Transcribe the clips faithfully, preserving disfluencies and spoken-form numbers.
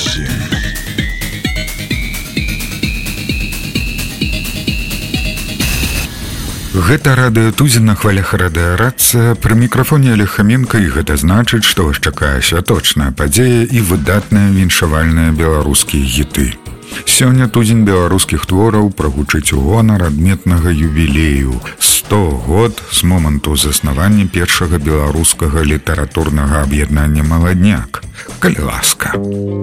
Беларусі. Гэта радыё Тузін на хвалях радыарацыя. Пры мікрафоне Олег Хаменка, і гэта значыць, што вас чакае святочная падзея і выдатныя віншавальныя беларускія гіты. Сёння Тузін беларускіх твораў прагучыць у гонар адметнага юбілею. сто год з моманту заснавання першага беларускага літаратурнага аб'яднання «Маладняк». Калі ласка.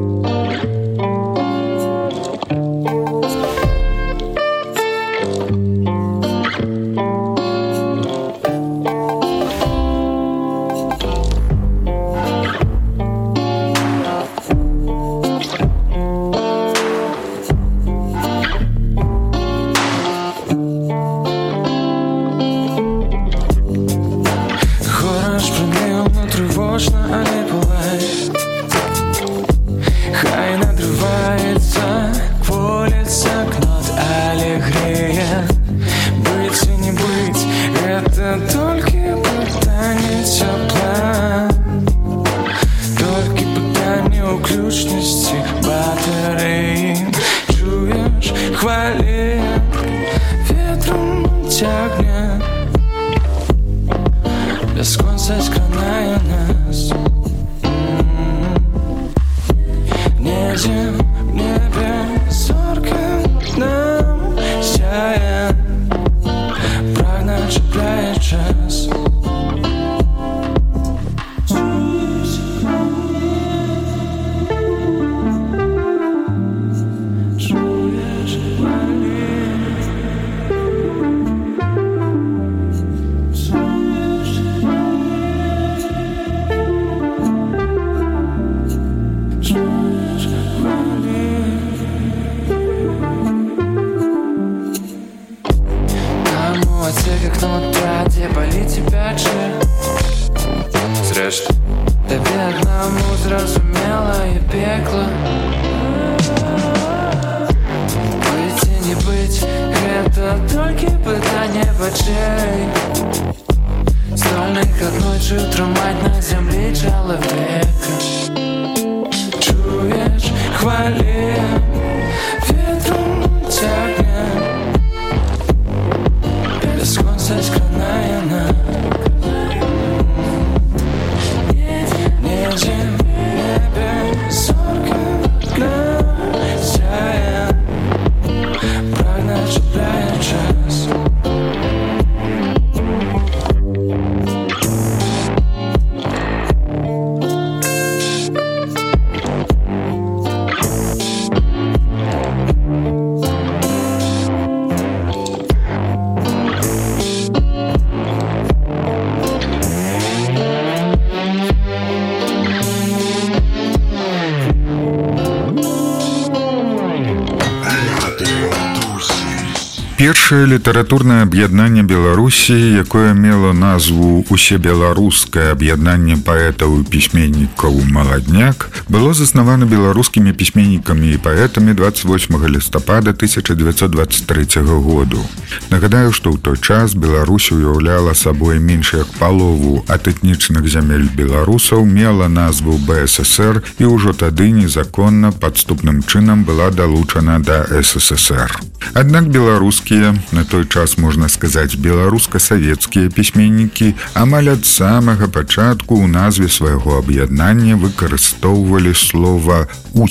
Першае літаратурнае аб'яднанне Беларусі, якое мела назву «Усебеларускае аб'яднанне паэтаў і пісьменнікаў «Маладняк», было заснавана беларускімі пісьменнікамі і паэтамі двадцать восьмага лістапада тысяча девятьсот двадцать третьего году. Нагадаю, што ў той час Беларусь уяўляла сабой менш як палову ад этнічных зямель беларусаў, мела назву бэ эс эс эр і ўжо тады незаконна падступным чынам была далучана да эс эс эс эр. Аднак беларускія, на той час можна сказаць беларуска-савецкія пісьменнікі, амаль ад самага пачатку ў назве свайго аб'яднання выкарыстоўвалі слова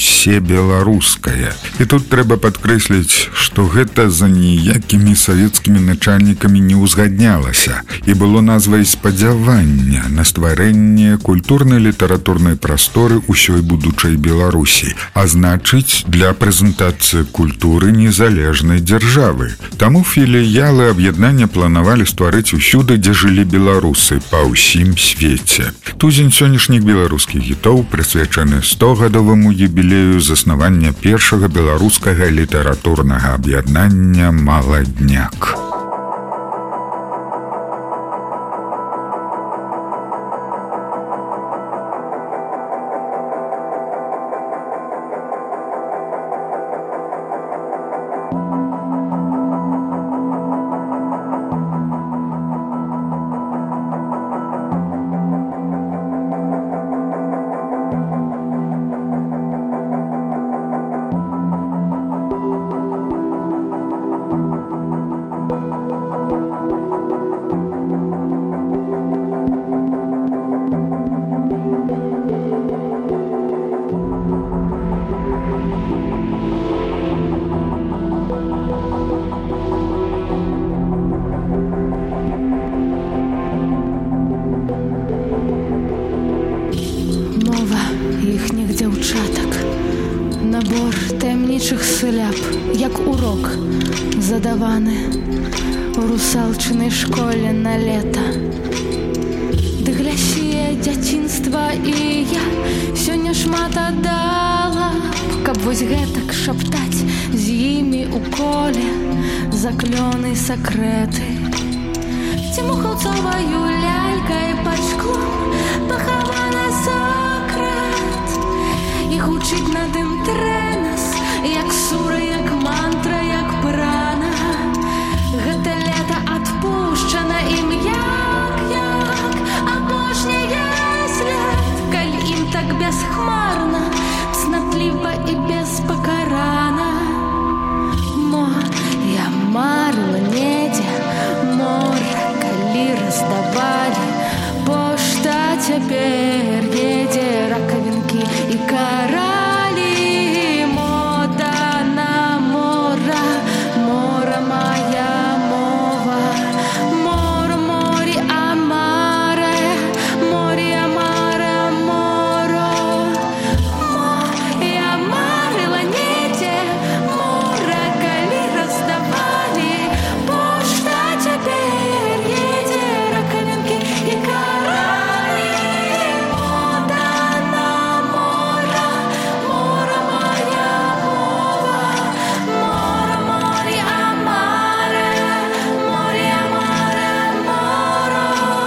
«усебеларускае». І тут трэба падкрэсліць, што гэта за ніякімі савецкімі начальнікамі не ўзгаднялася і было назвай спадзявання на стварэнне культурнай літаратурнай прасторы ўсёй будучай Беларусі, а значыць, для прэзентацыі культуры незалежнай дзяржавы. Таму філіялы аб'яднання планавалі стварыць усюды, дзе жылі беларусы па ўсім свеце. Тузін сённяшніх беларускіх гітоў прысвячаны стогадоваму юбілею заснавання першага беларускага літаратурнага аб'яднання «Маладняк». іхніх дзяўчатак. Набор таямнічых сыляп, як урок задаваны у русалчынай школе на лета. Ды глясі, дзяцінства і я сёння шмат аддала, каб вось гэтак шаптаць з імі у коле заклёны сакрэты. Ці мухаўцоваю лялькай пад шклом пахаваны сакрэт. І гучыць над ім трэнас, як сура, як мантра, як прана. Гэта лета адпушчана ім як, як апошняе след. Калі ім так бясхмарна, цнатліва і беспакарана. Мо я марыла недзе мора, калі раздавалі пошта, цяпер едзе ракавінкі і каралі. Мода на мора, мора моя мова. Мора, морі, амаре, морі, амаре, моро. Мо я марыла недзе мора, калі раздавалі пошта, цяпер едзе ракавінкі і каралі. Мода на мора, мора моя мова. Мора, морі, амаре, морі, амаре, моро.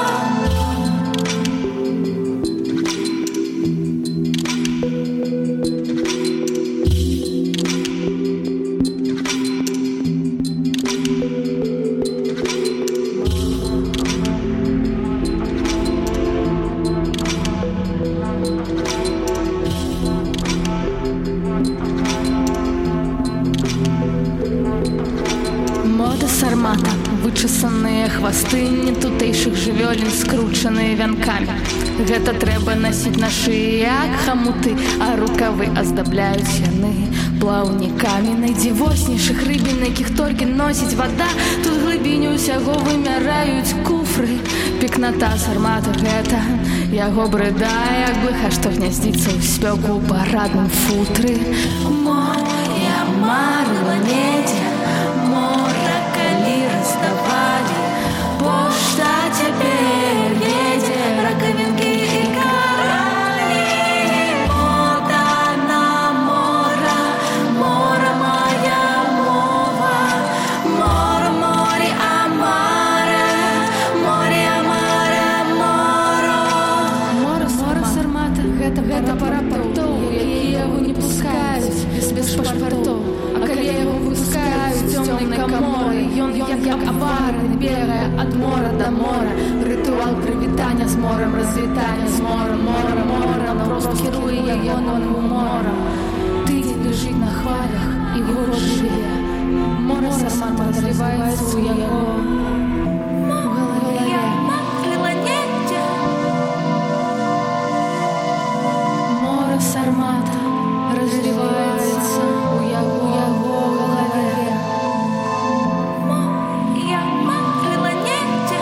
Мода сармата, вычесаныя хвасты нетутэйшых жывёлін, скручаныя вянкамі. Гэта трэба насіць на шыі, як хамуты, а рукавы аздабляюць яны плаўнікамі. Найдзівоснейшых рыбін, якіх толькі носіць вада, тут глыбіню ўсяго вымяраюць куфры. Пекната сармата гэта яго брыда, як блыха, што гняздзіцца ў спёку ў парадным футры. Мо я марыла недзе мора, калі раздавалі пошта, цяпер едзе ракавінкі і каралі. Мода на мора, мора моя мова. Мора, морі, амаре, морі, амаре, моро. Мора, мора сармата, гэта гэта парапортоў, якія яго не пускаюць без пашпартоў. А калі яго выпускаюць цёмнай каморы, ён як аварны бегае ад мора да мора. Рытуал прывітання з морам, развітання з морам. Мора, мора, прост кіруе ягоным уморам. Тыдзень ляжыць на хвалях і город жыве. Мора сармата разліваецца ў яго у галаве. Мора сармата разліваецца ў яго у яго галаве. Я марыла недзе.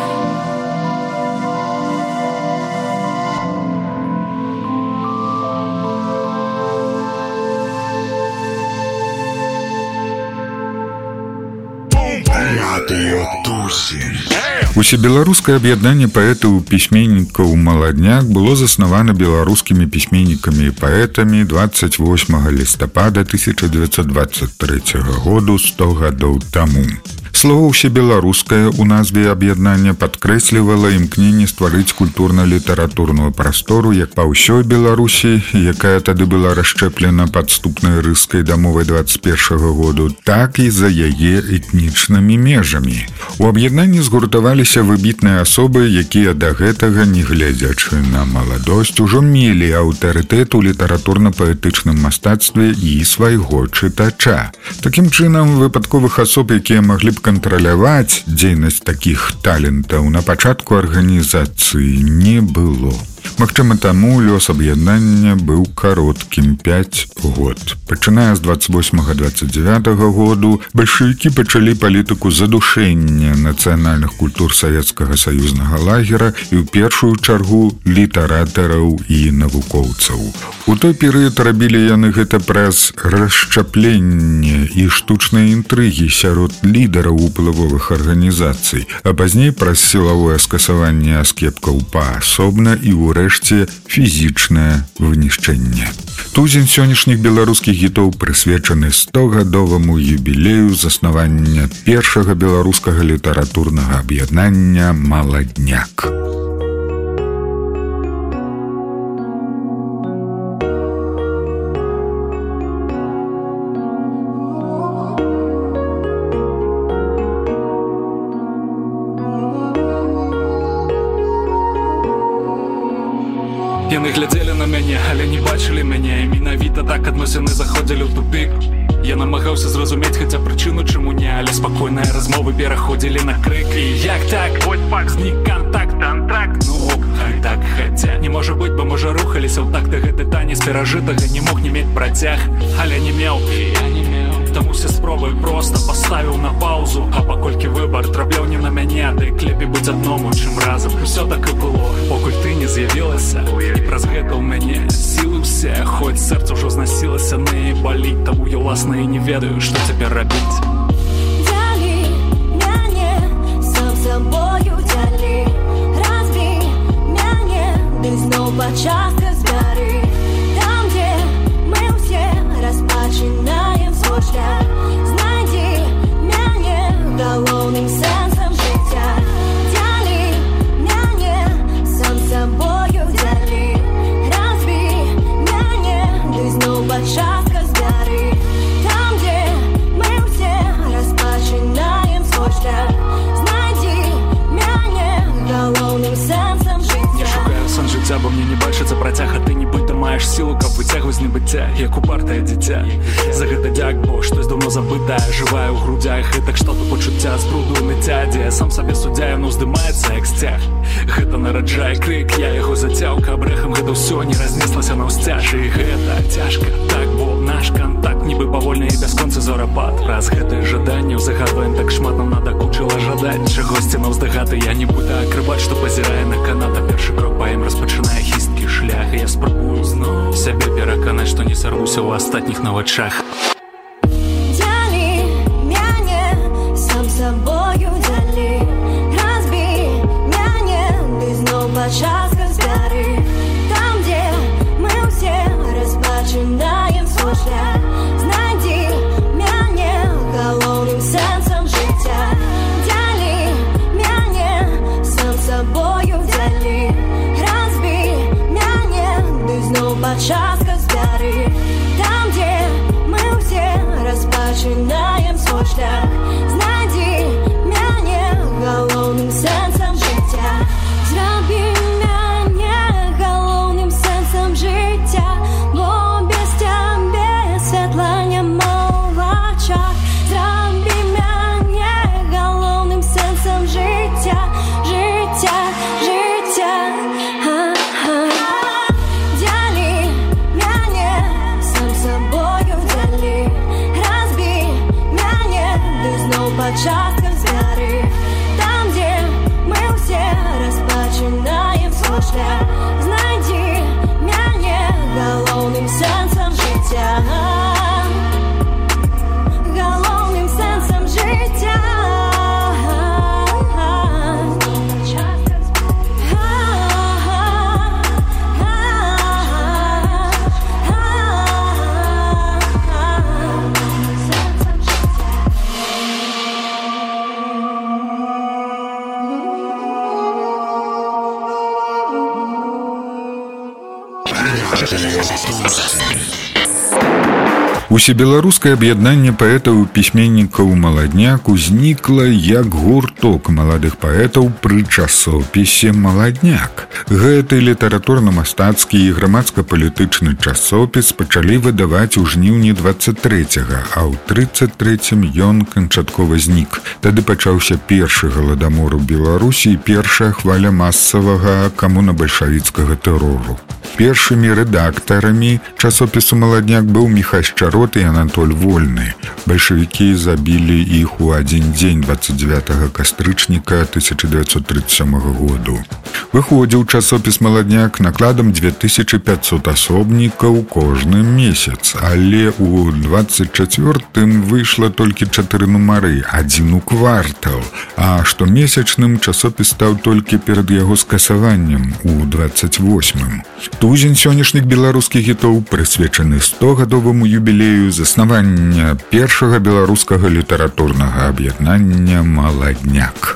Радыё Тусін. Усебеларускае аб'яднанне паэтаў і пісьменнікаў «Маладняк» было заснавана беларускімі пісьменнікамі і паэтамі дваццаць восьмага лістапада тысяча дзевяцьсот дваццаць трэцяга году, сто гадоў таму. Слово «усебеларускае» у назве аб'яднання падкрэслівала імкненне стварыць культурна-літаратурную прастору як па ўсёй Беларусі, якая тады была расшчэплена падступнай рыскай дамовай дваццаць першага году, так і за яе этнічнымі межамі. У аб'яднанні згуртаваліся выбітныя асобы, якія да гэтага, не гледзячы на маладосць, ужо мелі аўтарытэт у літаратурна-паэтычным мастацтве і свайго чытача. Такім чынам, выпадковых асоб, якія маглі б кантраляваць дзейнасць такіх талентаў, на пачатку арганізацыі не было. Магчыма, таму лёс аб'яднання быў кароткім пяць год. Пачыная з дваццаць восьмага дваццаць дзявятага году бальшавікі пачалі палітыку задушэння нацыянальных культур савецкага саюзнага лагера і ў першую чаргу літаратараў і навукоўцаў. У той перыяд рабілі яны гэта праз расшчапленне і штучныя інтрыгі сярод лідараў уплывовых арганізацый, а пазней праз сілавое скасаванне аскепкаў паасобна і ўрэшце фізічнае вынішчэнне. Тузень сённяшніх беларускіх гітоў прысвечаны стогадоваму юбілею заснавання першага беларускага літаратурнага аб'яднання «Маладняк». Яны глядзелі на мяне, але не бачылі мяне, і менавіта так адносіны заходзілі ў тупік. Я намагаўся зразумець хаця прычыну, чаму не, але спакойныя размовы пераходзілі на крык. І як так? Вось пак, знік кантакт, антрак. Ну ок, хай так, хаця не можа быць, бо можа рухаліся ў такты гэты танец перажытага, не мог не мець працяг, але не меў, і я не меў. Таму все спробы проста паставіў на паузу, а паколькі выбар трапляў не на мяне, ды клепей быць адному, чым разам. Усё так і было, покуль ты не з'явілася, і праз гэта ў мяне сілы ўсе, хоць сэрца ўжо знасілася, не баліць, таму я ўласна і не ведаю, што цяпер рабіць. Дзялі мяне, сам сабою дзялі, разбі мяне, ды зноў па частках збяры. Там, дзе мы ўсе распачынаем свой шлях, знайдзі мяне галоўным сэнсам жыцця. Дзялі мяне, сам сабою дзялі, разбі мяне, ды зноў па частках збяры. Там, дзе мы ўсе распачынаем свой шлях, знайдзі мяне галоўным сэнсам жыцця. Я шукаю сон жыцця, бо мне не бачыцца працяг, а ты нібыта маеш сілу, каб выцягваць з небыцця, як упартае дзіця. За гэта дзяк, бо штось даўно забытае жывае ў грудзях, гэтак што-то пачуцця з бруду ныцця, дзе сам сабе суддзя, яно ўздымаецца як сцяг. Гэта нараджае крык, я яго зацяў, каб рэхам гэта ўсё не разнеслася наўсцяж. І гэта цяжка, так, бо наш кантакт нібы павольны і бясконцы зорапад. Праз гэтае жаданне загадваем так шмат, нам надакучыла жадаць чагосьці наўздагаты. Я нібыта акрыбат, што пазірае на канат, а першы крок па ім распачынае хісткі шлях. І я спрабую зноў сябе пераканаць, што не сарвуся ў астатніх на вачах. Дзялі мяне, сам сабою дзялі, разбі мяне, ды зноў па частках збяры. Там, дзе мы ўсе распачынаем свой шлях, знайдзі мяне галоўным сэнсам жыцця. Дзялі мяне, сам сабою дзялі, разбі мяне, ды зноў па частках збяры. Там, дзе мы ўсе распачынаем свой шлях, знайдзі мяне галоўным сэнсам жыцця. Зрабі мяне галоўным сэнсам жыцця, бо без цябе святла няма ў вачах. Зрабі мяне галоўным сэнсам жыцця, жыцця, жыцця. Дзялі мяне, сам сабою дзялі, разбі мяне, ды зноў па частках збяры. Там, дзе мы ўсе распачынаем свой шлях, знайдзі мяне галоўным сэнсам жыцця. Галоўным сэнсам жыцця. Усебеларускае аб'яднанне паэтаў і пісьменнікаў «Маладняк» узнікла як гурток маладых паэтаў пры часопісе «Маладняк». Гэты літаратурна-мастацкі і грамадска-палітычны часопіс пачалі выдаваць у жніўні дваццаць трэцяга, а ў трыццаць трэцім ён канчаткова знік. Тады пачаўся першы галадамор у Беларусі і першая хваля масавага камуна-бальшавіцкага тэрору. Першымі рэдактарамі часопісу «Маладняк» быў Міхась Чарот і Анатоль Вольны. Бальшавікі забілі іх у адзін дзень дваццаць дзевятага кастрычніка тысяча дзевяцьсот трыццаць сёмага году. Выходзіў часопіс «Маладняк» накладам дзве тысячы пяцьсот асобнікаў кожны месяц, але ў дваццаць чацвёртым выйшла толькі чатыры нумары, адзін у квартал, а штомесячным часопіс стаў толькі перад яго скасаваннем у дваццаць восьмым. Тузень сённяшніх беларускіх хітоў прысвечаны стогадоваму юбілею заснавання першага беларускага літаратурнага аб'яднання «Маладняк».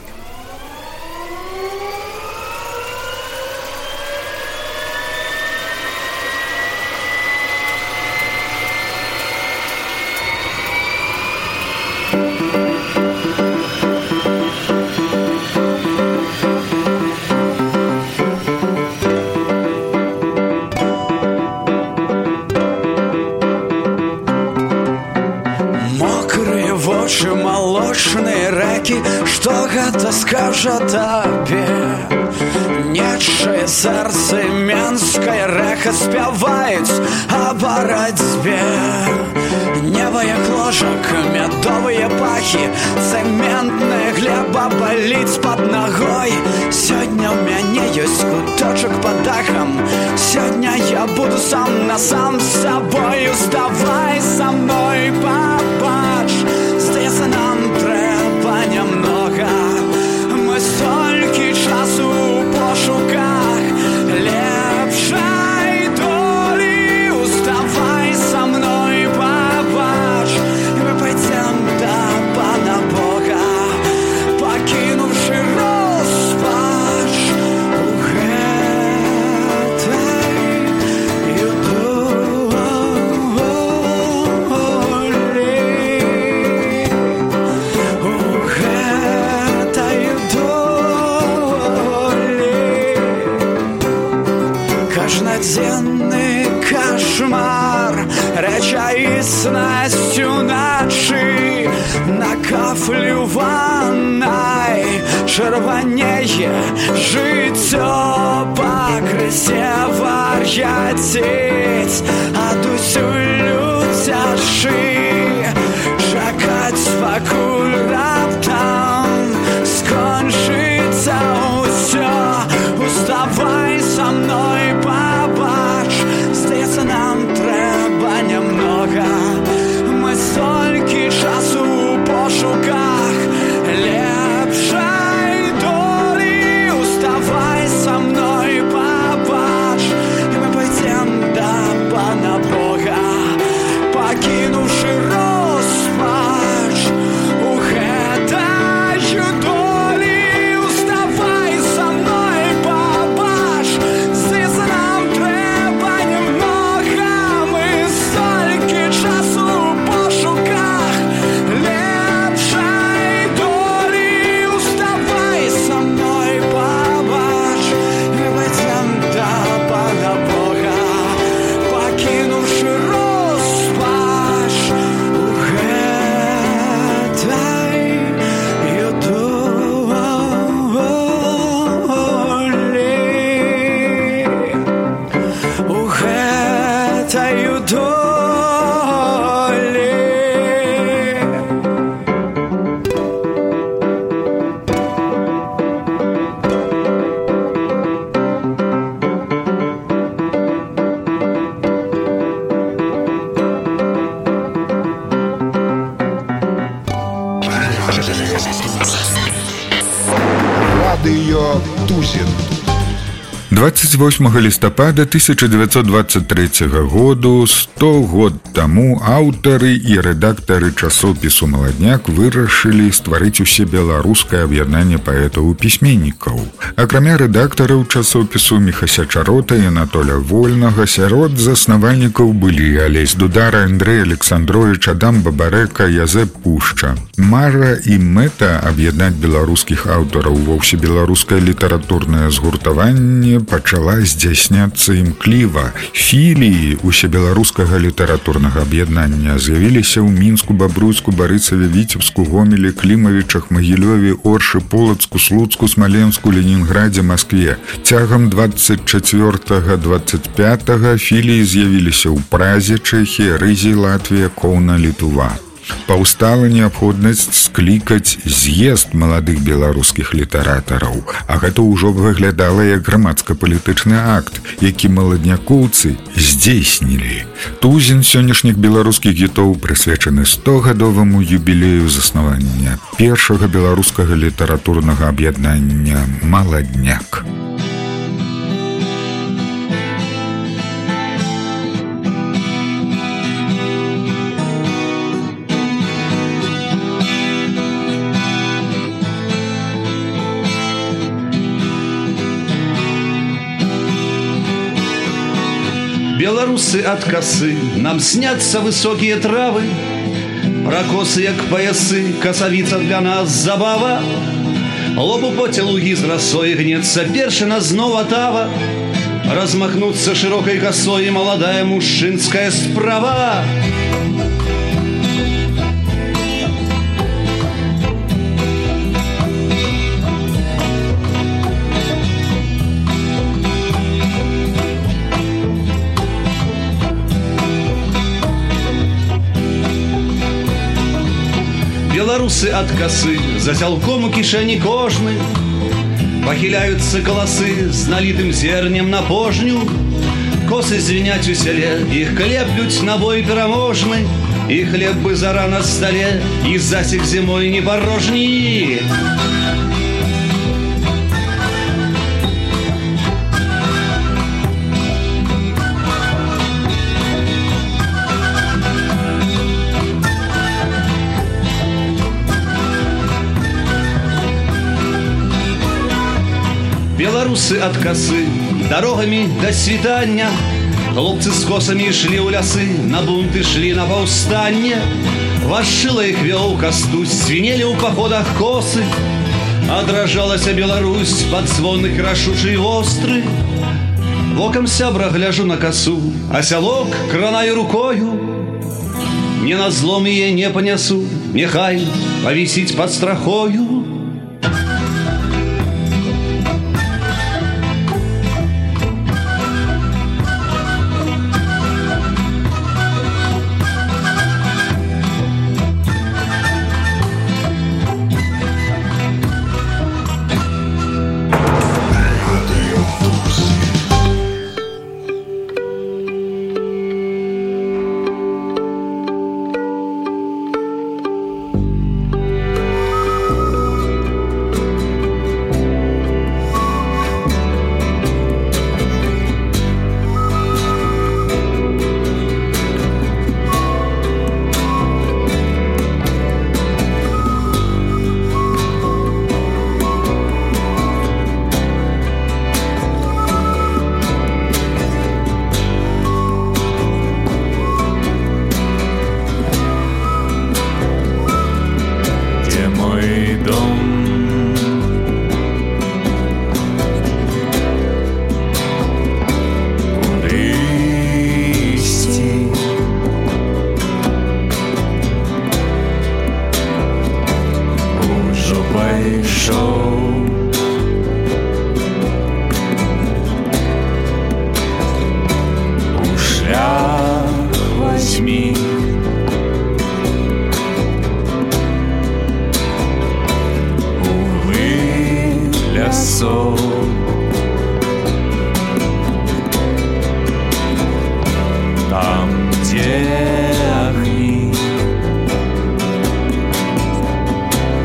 Вочы малочныя рэкі, што гэта скажа табе? Нечыя сэрцы менскае рэха спяваюць о барацьбе. Неба як ложак, мядовыя пахі, цэментная глеба баліць пад нагой. Сёння ў мяне ёсць куточак пад дахам, сёння я буду сам на сам з сабою. Здавай са мной, пабач, здаецца, нам трэба нямнога. Мы столькі часу ў пошуках лепшай долі. Уставай са мной, пабач, і мы пайдзем да Пана Бога, пакінуўшы роспач у гэтай каждоденный кошмар, рэчаіснасць уначы накафлюванай чырванее жыццё пакрысе вар'яцець адусюль цяжшы чакаць, пакуль раптам скончыцца ўсё. Уставай са мной, пабач, здаецца, нам трэба нямнога. Мы столькі часу ў пошуках лепшай долі. Уставай са мной, пабач, і мы пайдзем да Пана Бога, пакінуўшы роспач у гэтаю долі. Уставай са мной, пабач, здаецца, нам трэба нямнога. Мы столькі часу ў пошуках лепшай долі. Уставай са мной, пабач, і мы пайдзем да Пана Бога, пакінуўшы роспач у гэтай долі. У гэтаю долі. Радыё Тузін. двадцать восьмага лістапада тысяча девятьсот двадцать третьего году, сто год таму аўтары і рэдактары часопісу «Маладняк» вырашылі стварыць усебеларускае аб'яднанне паэтаў і пісьменнікаў. Акрамя рэдактараў часопісу Міхася Чарота і Анатоля Вольнага, сярод заснавальнікаў былі Алесь Дудара, Андрэй Александрович, Адам Бабарэка, Язэп Пушча. Мара і мэта аб'яднаць беларускіх аўтараў ва ўсебеларускае літаратурнае згуртаванне пачала здзяйсняцца імкліва. Філіі усебеларускага літаратурнага аб'яднання з'явіліся ў Мінску, Бабруйску, Барысаве, Віцебску, Гомелі, Клімавічах, Магілёве, Оршы, Полацку, Слуцку, Смаленску, Ленінградзе, Маскве. Цягам двадцать чацвёртага — двадцать пятага філіі з'явіліся ў Празе, Чэхія, Рызі, Латвія, Коўна, Літва. Паўстала неабходнасць склікаць з'езд маладых беларускіх літаратараў, а гэта ўжо выглядала як грамадска-палітычны акт, які маладнякоўцы здзейснілі. Тузін сённяшніх беларускіх гітоў прысвечаны стогадоваму юбілею заснавання першага беларускага літаратурнага аб'яднання «Маладняк». Белорусы от косы, нам снятся высокие травы, прокосы, як поясы, косовица для нас забава. Лобу поте луги з росой гнется першина знова тава, размахнуться широкой косой молодая мужчинская справа. Белорусы от косы, за зялком у кишени кожны, похиляются колосы с налитым зернем на пожню. Косы звенять у селе, их клеплють на бой пераможны, и хлеб бы зара на столе, и засек зимой не порожни. Белорусы от косы, дорогами до свидания. Хлопцы с косами шли у лясы, на бунты шли на повстання. Вашила их вел Костусь, свинели у походах косы. А дрожалася Беларусь под звон их рашучий востры. Воком сябра гляжу на косу, а сялок кранаю рукою. Не на злом ее не понесу, нехай повисить под страхою.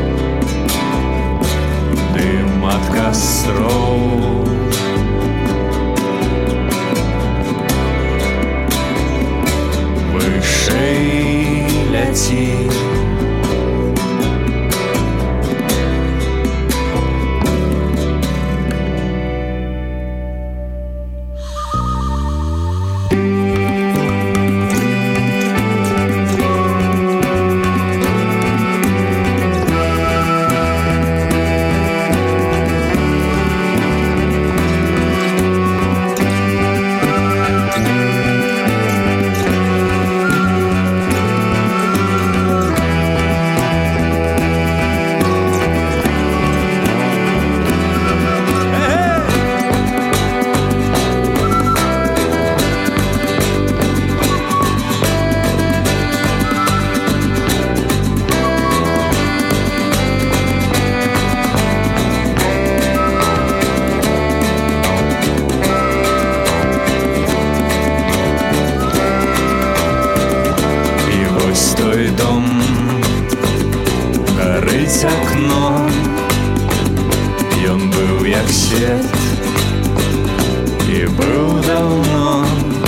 костров. пам'яті. Окно, ён быў як свет, і быў даўно.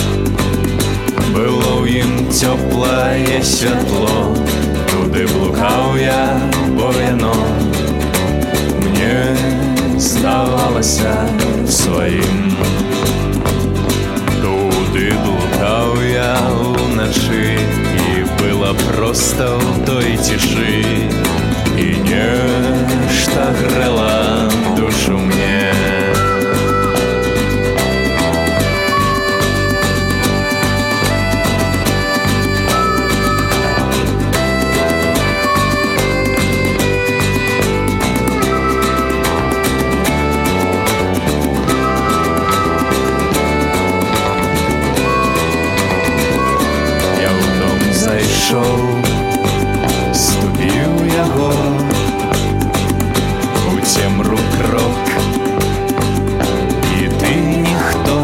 Было ў ім цёплае святло, туды блукаў я, бо яно мне здавалася сваім. Туды блукаў я ўначы, і было проста ў той цішы. И нечто грело душу мне. Я в дом зайшоў, ступіў яго, цемру крок, і ты ніхто.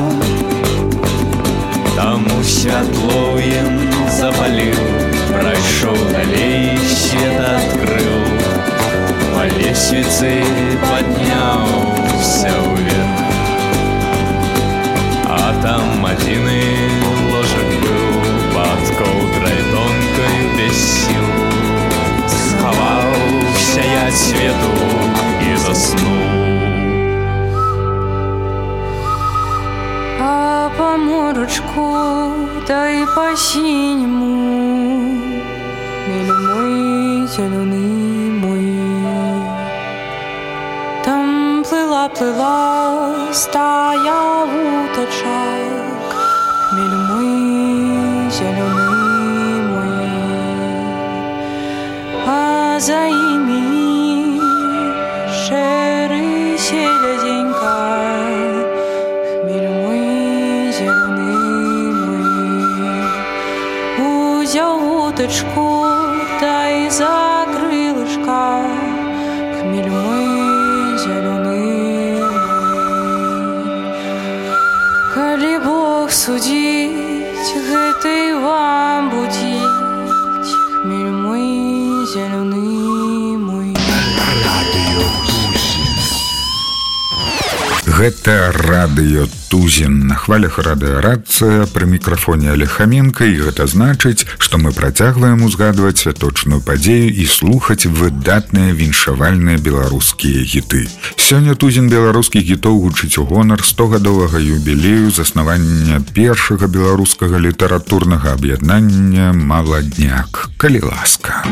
Там святло ім запаліў, прайшоў далей, свет адкрыў, па лесвіцы падняўся ўверх. А там адзіны ложак быў, пад коўдрай тонкаю без сіл. Схаваўся я ад свету и заснул. А по морочку, да и по синему, милый мой, зеленый мой, там плыла-плыла стая уточек, милый мой, зеленый мой, а за ими шеры селезенька, хмель мой, зеленый мой. Узял уточку, да и за крылышко, хмель мой, зеленый мой. Коли Бог судить, гэты вам будить, хмель мой, зеленый мой. Гэта радыё Тузін. На хвалях радыёрацыя, пры мікрафоне Алехаменка, і гэта значыць, што мы працягваем узгадваць святочную падзею і слухаць выдатныя віншавальныя беларускія гіты. Сёння Тузін беларускіх гітоў гучыць у гонар стогадовага юбілею заснавання першага беларускага літаратурнага аб'яднання «Маладняк». Калі ласка.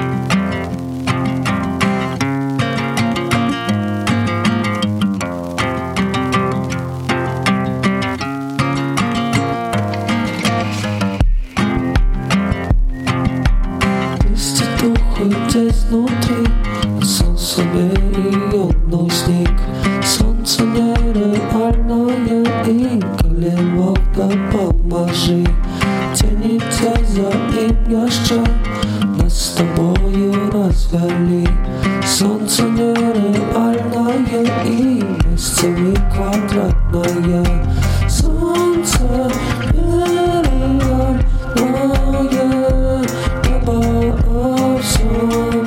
Знутри, сам себе и одной сник. Солнце нереальное, и колен Бога поможи. Тянется за им еще, нас с тобою развели. Солнце нереальное, и месяцами квадратное. Солнце нереальное, небо все.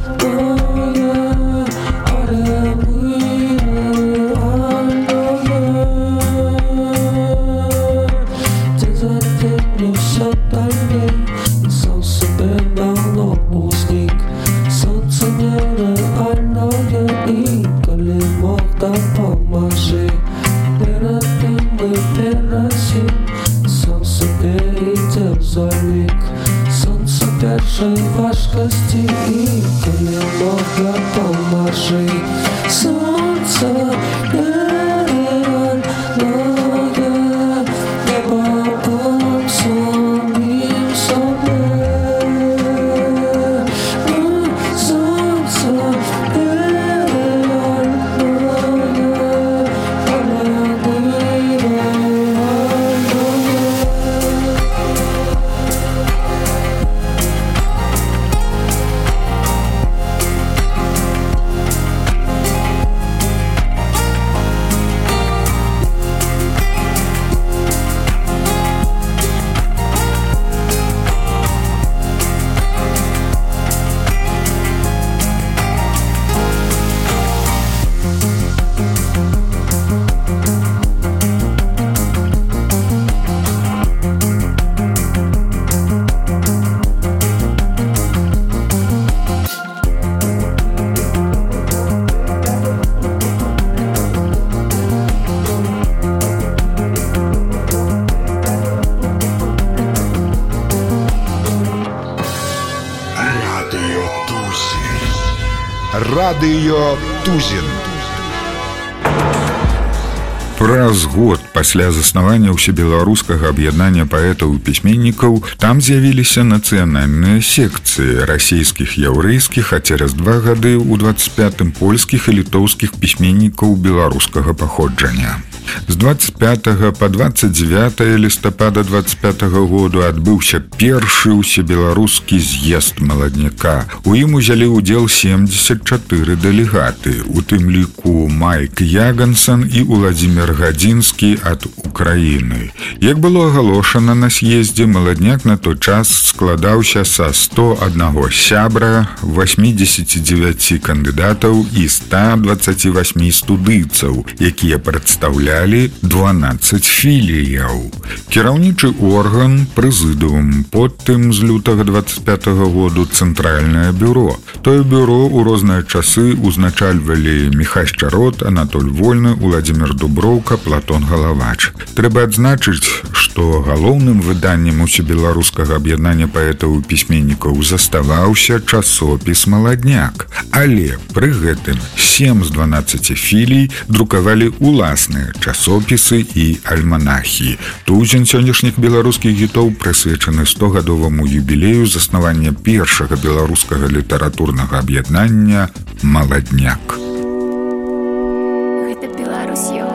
Oh, нашей важкости и колено поможи. Солнце нереальное, небо самим собой. Солнце нереальное, Радыё Тузін. Праз год пасля заснавання ўсебеларускага аб'яднання паэтаў і пісьменнікаў там з'явіліся нацыянальныя секцыі расійскіх, яўрэйскіх, а цераз два гады ў дваццаць пятым польскіх і літоўскіх пісьменнікаў беларускага паходжання. З двадцать пятого по двадцать девятое лістапада двадцать пятого году адбыўся першы ўсебеларускі з'езд маладняка. У ім узялі ўдзел семьдесят четыре дэлегаты, у тым ліку Майк Ягансон і Уладзімир Гадзінскі ад Украіны. Як было агалошана на з'ездзе, маладняк на той час складаўся са сто аднаго сябра, восьмидесяти девяти кандыдатаў і ста двадцати восьми студыйцаў, якія прадстаўлялі дванаццаць філіяў. Кіраўнічы орган, прэзідыум, потым з лютага двадцать пятого году цэнтральнае бюро. Тое бюро ў розныя часы узначальвалі Міхась Чарот, Анатоль Вольны, Уладзімир Дуброўка, Платон Галавач. Трэба адзначыць, што галоўным выданнем усебеларускага аб'яднання паэтаў і пісьменнікаў заставаўся часопіс «Маладняк». Але пры гэтым сем з дванаццаці філій друкавалі уласныя часопісы і альманахі. Тузін сённяшніх беларускіх гітоў прысвечаны стогадоваму юбілею заснавання першага беларускага літаратурнага аб'яднання «Маладняк». Гэта Беларус'ё.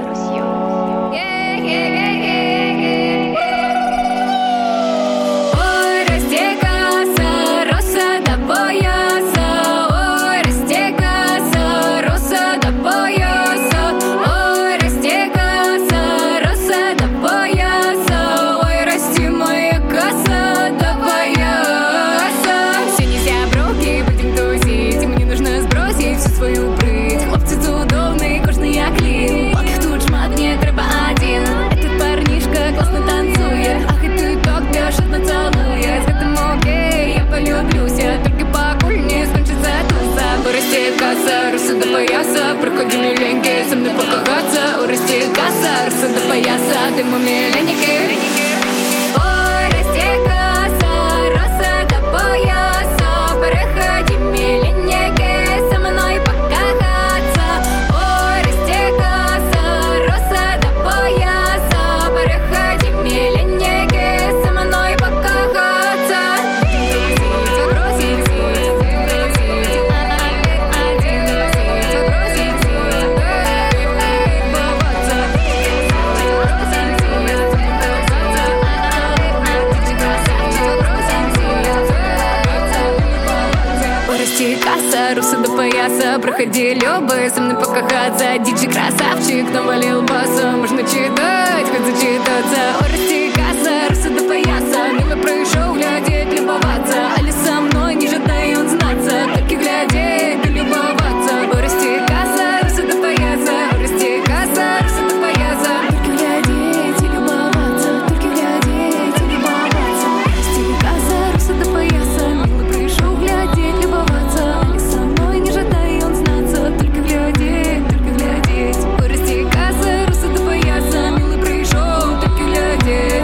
Приходи, миленький, со мной покахаться. Ой, расти касса, руса до пояса. Ты мой миленький. Ой, расти касса, руса до пояса. Приходи, миленький, со мной покахаться. Ой, расти касса, руса до пояса. Приходи, миленький, со мной покахаться. Касса, русы до пояса. Проходи, любы, со мной покахаться. Диджей красавчик навалил баса. Можно читать, хоть зачитаться. О, расти касса, русы до пояса. Мимо пришел глядеть, любоваться. Али со мной не жадай он знаться. Только глядеть и любоваться. О, расти касса, русы до пояса. О, расти касса, русы до пояса. Только глядеть и любоваться. Только глядеть и любоваться. О, расти касса, русы до пояса. Мимо пришел глядеть, любоваться. Али со мной не жадай он знаться. Только глядеть, только глядеть. О, расти касса, русы до пояса. Милый пришел, только глядеть.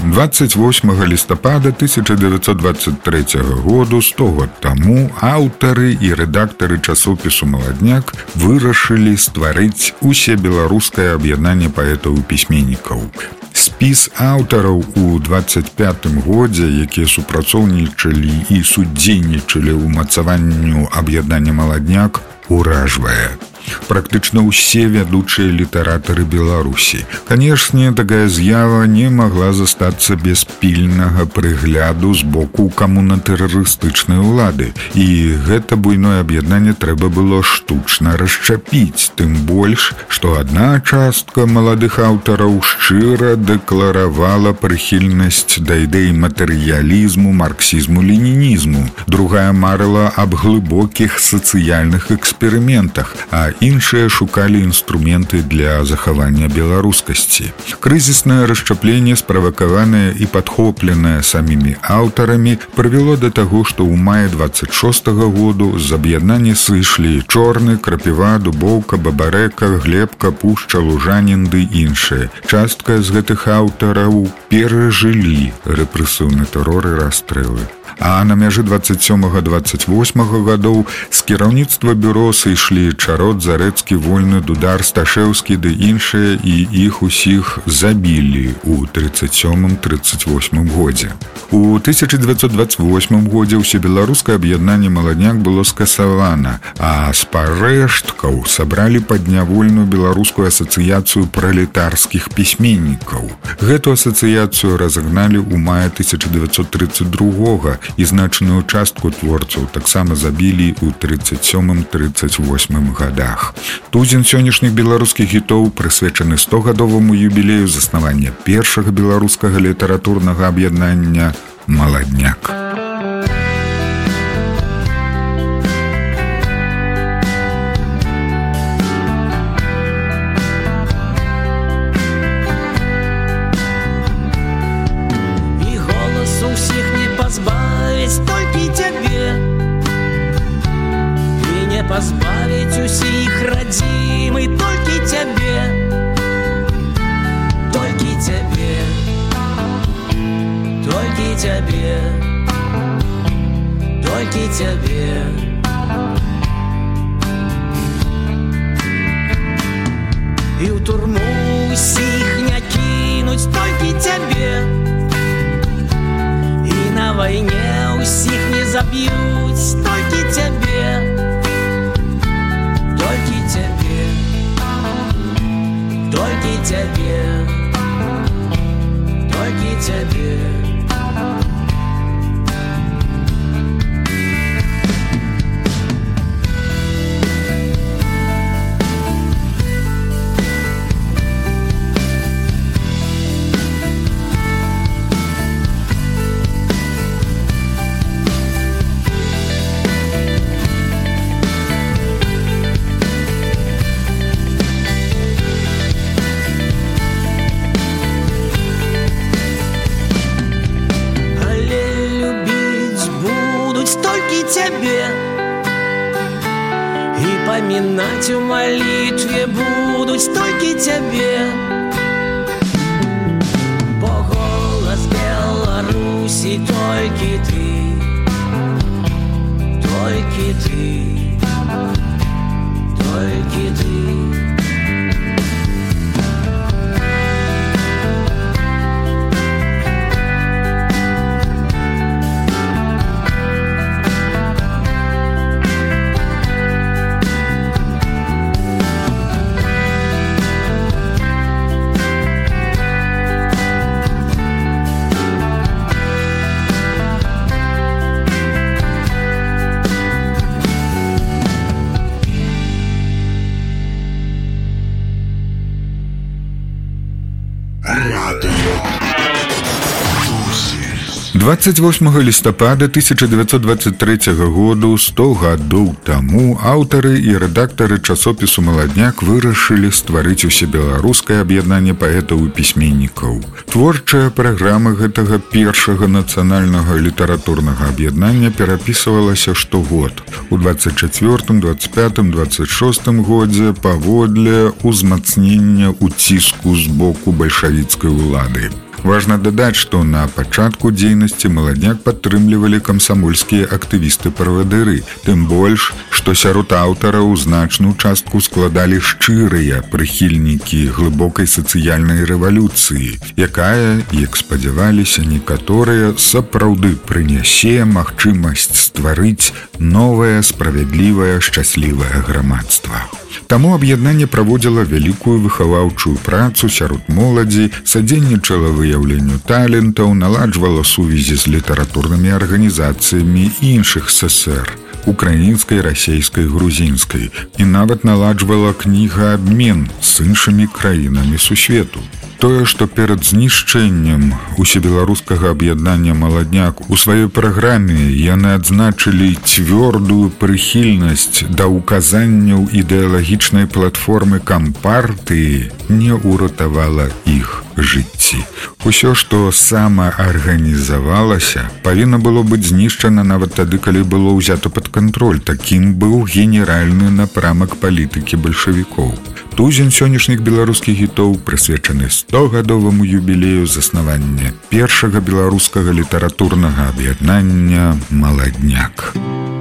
двадцать восьмага лістапада тысяча девятьсот двадцать третьего году, сто год таму, аўтары і рэдактары часопісу «Маладняк» вырашылі стварыць усебеларускае аб'яднанне паэтаў і пісьменнікаў. Спіс аўтараў у двадцать пятым годзе, якія супрацоўнічалі і судзейнічалі ў умацаванню аб'яднання «Маладняк», уражвае. Практычна ўсе вядучыя літаратары Беларусі. Канешне, такая з'ява не магла застацца без пільнага прыгляду з боку камунатэрарыстычнай улады. І гэта буйное аб'яднанне трэба было штучна расчапіць, тым больш, што адна частка маладых аўтараў шчыра дэкларавала прыхільнасць да ідэі матэрыялізму, марксізму-ленінізму. Другая марыла аб глыбокіх сацыяльных эксперыментах, а іншыя шукалі інструменты для захавання беларускасці. Крызіснае расчапленне, справакаванае і падхопленае самімі аўтарамі, прывяло да таго, што ў маі двадцать шостага году з аб'яднання сышлі Чорны, Крапіва, Дубоўка, Бабарэка, Глебка, Пушча, Лужанін ды іншыя. Частка з гэтых аўтараў перажылі рэпрэсіўны тэрор і расстрэлы. А на мяжы двадцать сёмага двадцать восьмага гадоў з кіраўніцтва бюро сышлі Чарот, Зарэцкі, Вольны, Дудар, Сташэўскі ды іншыя, і іх усіх забілі ў тридцать сёмым тридцать восьмым годзе. У тысяча девятьсот двадцать восьмым годзе ўсебеларускае аб'яднанне «Маладняк» было скасавана, а з парэшткаў сабралі паднявольную беларускую асацыяцыю пралетарскіх пісьменнікаў. Гэту асацыяцыю разагналі ў маі тысяча девятьсот тридцать другога, і значную частку творцаў таксама забілі ў тридцать сёмым тридцать восьмым годах. Тузін сённяшніх беларускіх хітоў прысвечаны стогадоваму юбілею заснавання першага беларускага літаратурнага аб'яднання «Маладняк». Толькі цябе і не пазбавіць усіх радзімы, толькі цябе, толькі цябе, толькі цябе, толькі цябе. І ў турму усіх не кінуць, толькі цябе. На вайне усіх не заб'юць, толькі цябе, толькі цябе, толькі цябе, толькі цябе. І памінаць у малітве будуць толькі цябе, бо голас Беларусі толькі ты, толькі ты, толькі ты. двадцать восьмага лістапада тысяча девятьсот двадцать третьего году, сто гадоў таму, аўтары і рэдактары часопісу «Маладняк» вырашылі стварыць усебеларускае аб'яднанне паэтаў і пісьменнікаў. Творчая праграма гэтага першага нацыянальнага літаратурнага аб'яднання перапісвалася штогод. У двадцать четвёртым, двадцать пятым, двадцать шостым годзе паводле ўзмацнення ўціску з боку бальшавіцкай улады. Важна дадаць, што на пачатку дзейнасці маладняк падтрымлівалі камсамольскія актывісты-правадыры, тым больш, што сярод аўтараў значную частку складалі шчырыя прыхільнікі глыбокай сацыяльнай рэвалюцыі, якая, як спадзяваліся некаторыя, сапраўды прынясе магчымасць стварыць новае, справядлівае, шчаслівае грамадства. Таму аб'яднанне праводзіла вялікую выхаваўчую працу сярод моладзі, садзейнічала выяўленню талентаў, наладжвала сувязі з літаратурнымі арганізацыямі іншых ССР, украінскай, расейскай, грузінскай, і нават наладжвала кнігаабмен з іншымі краінамі сусвету. Тое, што перад знішчэннем усебеларускага аб'яднання «Маладняк» у сваёй праграме яны адзначылі цвёрдую прыхільнасць да ўказанняў ідэалагічнай платформы кампартыі, не ўратавала іх жыцці. Усё, што самаарганізавалася, павінна было быць знішчана нават тады, калі было ўзято пад кантроль. Такім быў генеральны напрамак палітыкі бальшавікоў. Тузень сённяшніх беларускіх гітоў прысвечаны стогадоваму юбілею заснавання першага беларускага літаратурнага аб'яднання «Маладняк».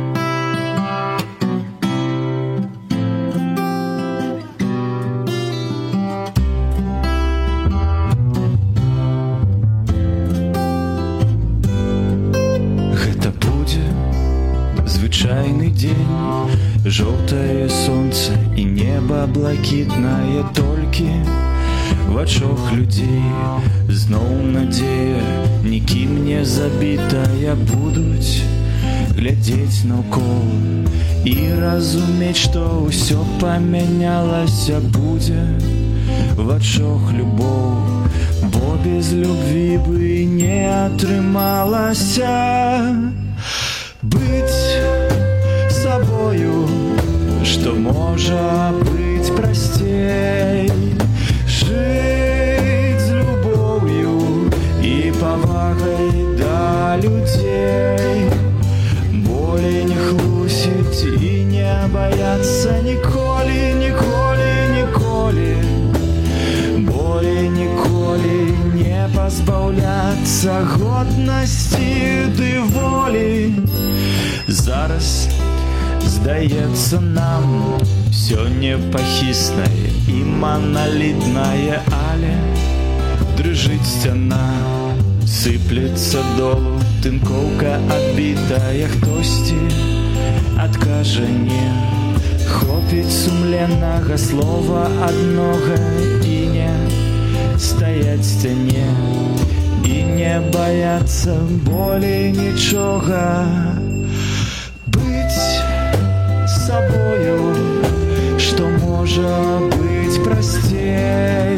Гэта будзе звычайны дзень, жоўтае сонца і неба блакітнае толькі в вачах людзей. Зноў надзея, нікім не забітая, будуць глядзець наўкол і разумець, што ўсё памянялася. Будзе в вачах любоў, бо без любві бы не атрымалася. Быць сабою, што можа быць прасцей, жыць з любоўю і павагай да людзей, болей не хлусіць і не баяцца ніколі, ніколі, ніколі, болей ніколі не пазбаўляцца годнасці ды волі. Зараз здаецца нам всё непахіснае і маналітнае, але дрыжыць сцяна, сыплецца долу тынкоўка адбітая. Хтосьці адкажа не, хопіць сумленнага слова аднога і не стаяць сцяне і не баяцца болей нічога. Собою, што можа быць прасцей,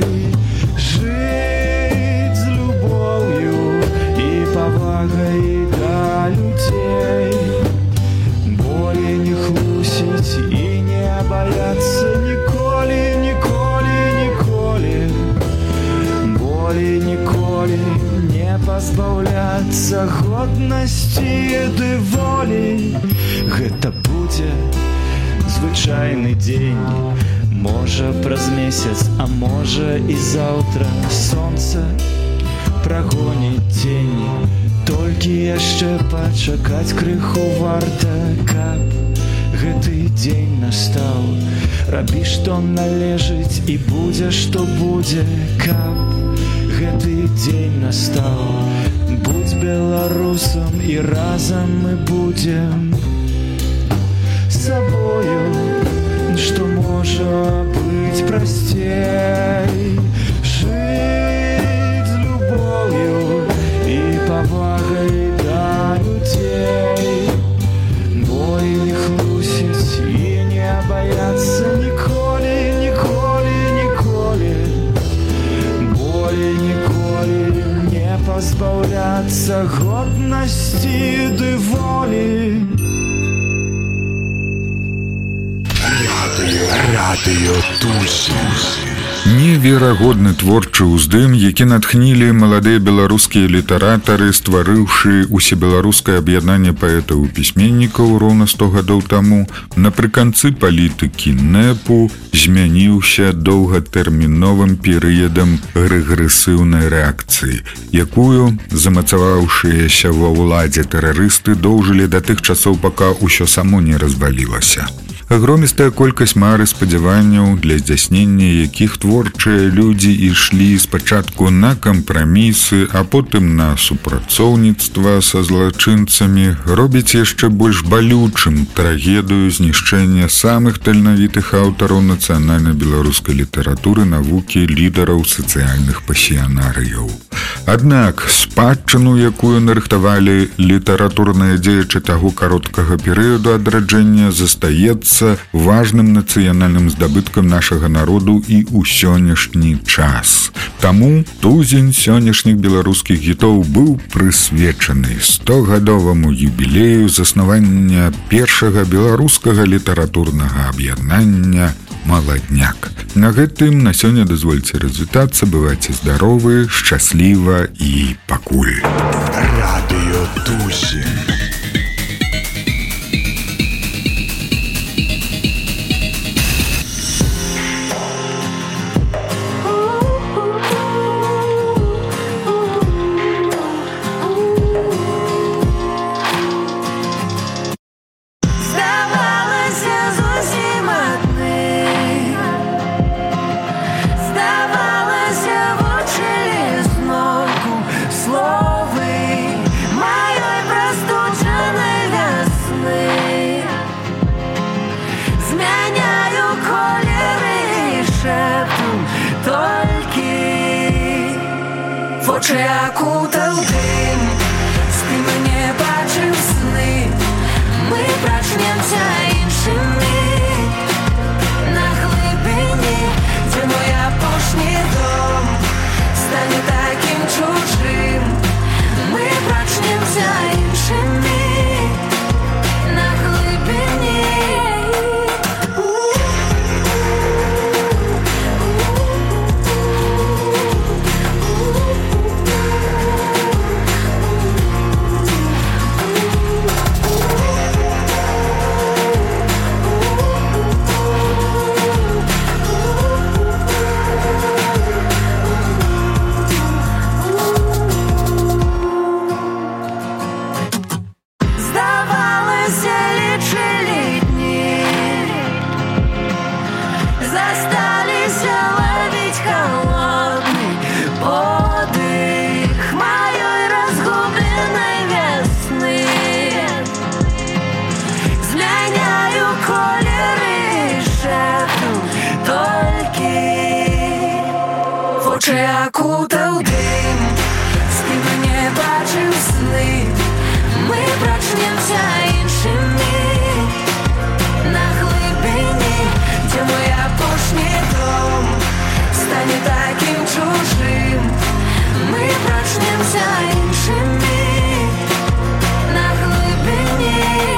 жыць з любоўю і павагай да людзей, болей не хлусіць і не баяцца ніколі, ніколі, ніколі, болей ніколі не пазбаўляцца годнасці ды волі. Гэта будзе звычайны дзень, можа праз месяц, а можа і заўтра сонца прагоніць дзень. Толькі яшчэ пачакаць крыху варта, каб гэты дзень настаў. Рабі, што належыць, і будзе, што будзе, каб гэты дзень настаў. Будзь беларусам, і разам мы будзем собою, што можа быць прасцей, жыць з любоўю і павагай да людзей, болей не хлусіць і не баяцца ніколі, ніколі, ніколі, болей ніколі не пазбаўляцца годнасці ды волі. Неверагодны творчы ўздым, які натхнілі маладыя беларускія літаратары, стварыўшы усебеларускае аб'яднанне паэтаў і пісьменнікаў роўна сто гадоў таму, напрыканцы палітыкі нэпу змяніўся доўгатэрміновым перыядам рэгрэсіўнай рэакцыі, якую, замацаваўшыяся ва ўладзе тэрарысты, доўжылі да тых часоў, пака ўсё само не развалілася. Агромістая колькасць мар і спадзяванняў, для здзяйснення якіх творчыя людзі ішлі спачатку на кампрамісы, а потым на супрацоўніцтва са злачынцамі, робіць яшчэ больш балючым трагедыю знішчэння самых таленавітых аўтараў нацыянальнай беларускай літаратуры, навукі, лідараў, сацыяльных пасіянарыяў. Аднак спадчыну, якую нарыхтавалі літаратурныя дзеячы таго кароткага перыяду адраджэння, застаецца важным нацыянальным здабыткам нашага народу і ў сённяшні час. Таму тузень сённяшніх беларускіх гітоў быў прысвечаны стогадоваму юбілею заснавання першага беларускага літаратурнага аб'яднання «Маладняк». На гэтым на сёння дазвольце развітацца, бывайце здаровы, шчасліва і пакуль. Радыё Тузень. Вочы акутаў дым, спін не бачым сны, мы прачнемся іншымі на глыбіні, дзе мой апошні дом стане такім чужым, мы прачнемся іншымі на глыбіні. Вочы акутаў дым, спін не бачым сны, мы прачнемся іншымі на глыбіні, дзе мой апошні дом стане такім чужым, мы прачнемся іншымі на глыбіні.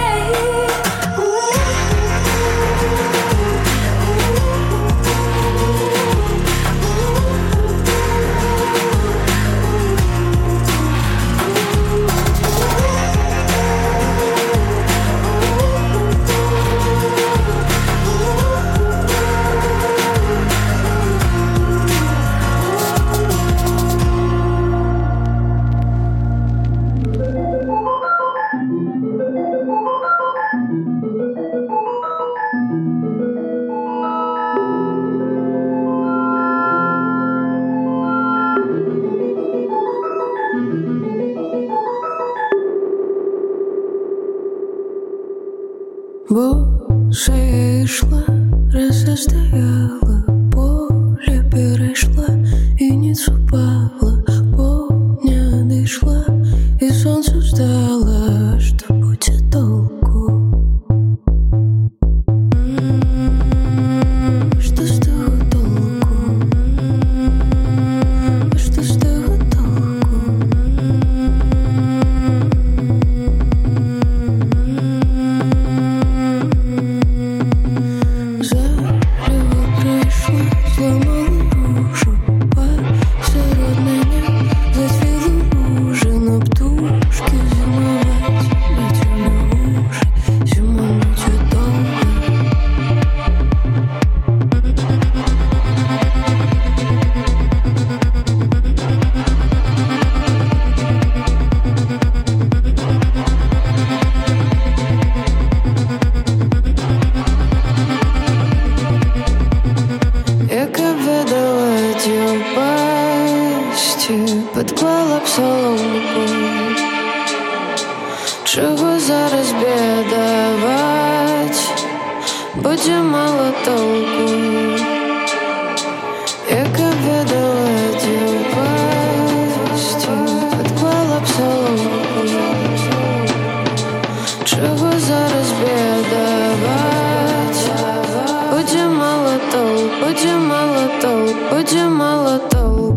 Боже, я йшла, роса стояла, поле перейшла і ніц упала, повня дійшла, і сонце встало, що буде толку? Що з того толку? Що з того толку? За б соломку. Чого зараз бідавать, буде мало толку. Яка бідоледі упасть, підклала б соломку. Чого зараз бідавать, буде мало толку, буде мало толку, буде мало толку.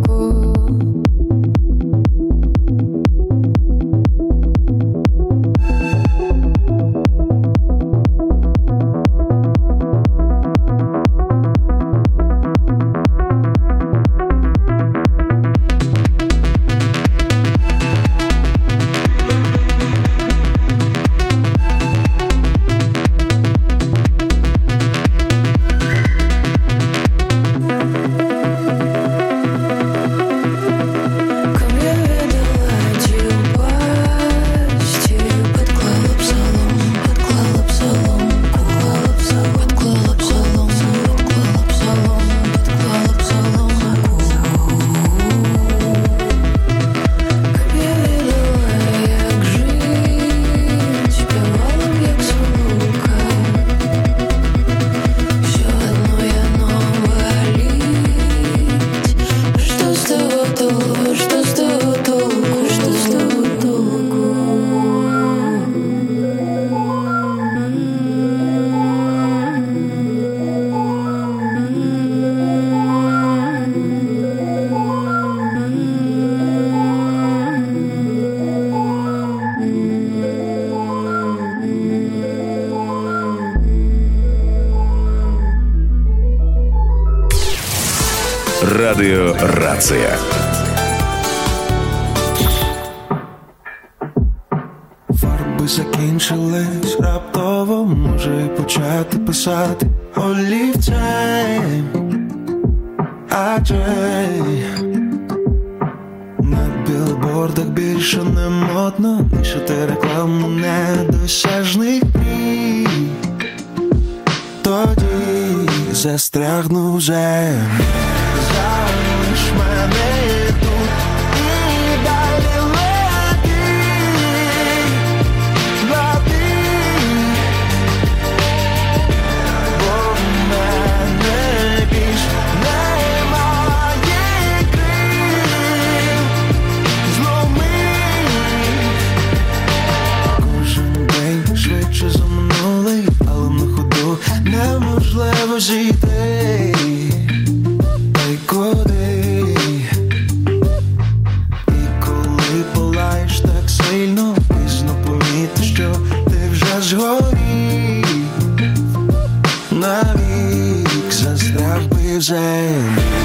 Радіо Рація. Фарби закінчились раптово, може почати писати олівцем. Адже на білбордах більше не модно вішати рекламу недосяжних мрій. Тоді застрягну землю. Залиш мене тут і далі лети, лети, бо в мене більш немає крил. Зломи кожен день швидше за минулий, але на ходу неможливо зійти. Куди? І коли палаєш так сильно, пізно помітиш, що ти вже згорів. Навік застряг би в землі.